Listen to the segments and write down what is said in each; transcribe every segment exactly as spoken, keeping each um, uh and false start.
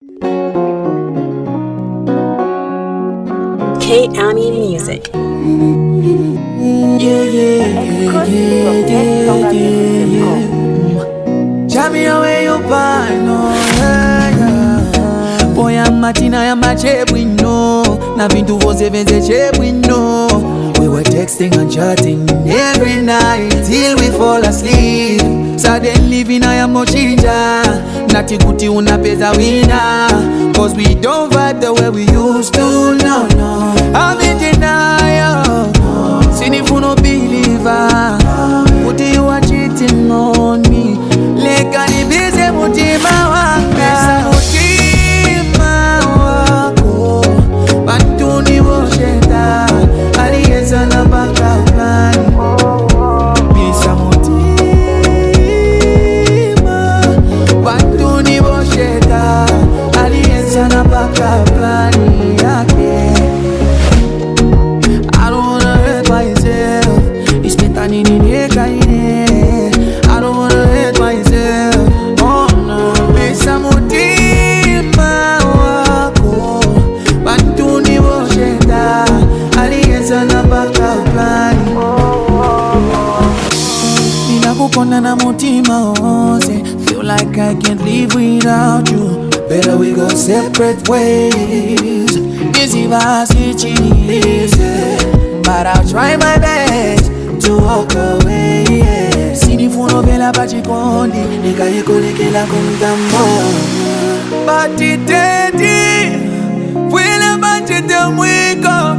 K-Ami Music. Yeah, yeah, yeah, yeah, yeah, yeah. Jammy, away you find, oh, yeah, yeah. Boy, I'm Martina, I'm a chep, we know. Nothing to was even the chep, we know. We were texting and chatting every night till we fall asleep. Suddenly, I am mochinja. Nati kuti unapeza wina. Cause we don't vibe the way we used to, no, no. I'm in denial. Since you no believer, Muti you are cheating on me. Leka ni bize mutima wanga. Mutima wako bantu ni wosheta. Aliyeza na baka plani. Bisa mutima bantu ni wosheta. Aliyeza na baka plani yake. I don't wanna hurt myself. Oh no. Bisa mutima wako bantu ni wosheta. Aliyeza na baka plani. Ninakukonda na mutima wose. Feel like I can't live without you. Better we go separate ways. Easy vasi cheese. But I'll try my best to walk away, yeah. Sinifuno vela bachikondi nika yekolekela kumtambo. Bati teti vela bachite mwiko.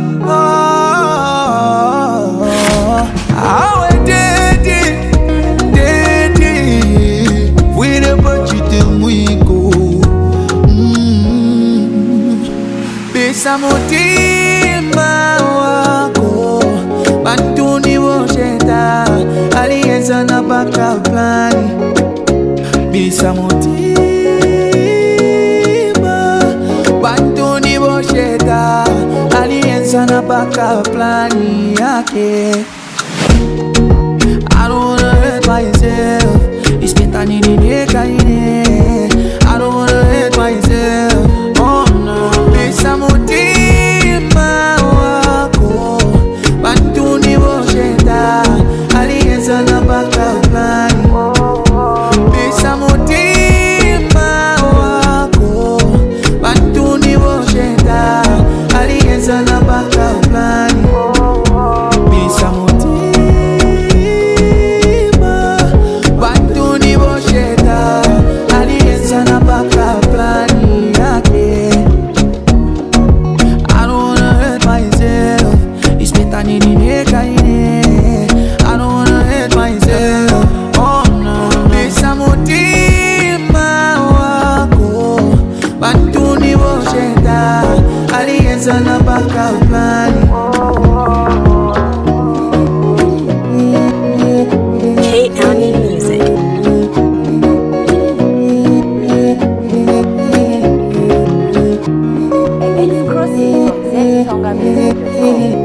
Awe teti teti vela bachite mwiko. Bisa mutima wako bantu ni wosheta. Aliyeza na baka plani. Bisa mutima bantu ni wosheta. Aliyeza na baka plani yake. I don't wanna hurt myself. Ispeta nini neka ine. I don't wanna hurt myself. Oh no. Bisa mutima wako bantu ni wosheta. Aliyeza na baka plani. Bisa mutima wako bantu ni wosheta. Aliyeza na baka plani. Bisa mutima bantu ni wosheta. Aliyeza na baka plani yake. I don't wanna hurt myself. Ispeta nini neka ine. I don't wanna hurt myself. Oh no. Bisa mutima wako bantu ni wosheta. Aliyeza na baka plani. K-Ami Music. Exclusive from Z Tonga Music dot com.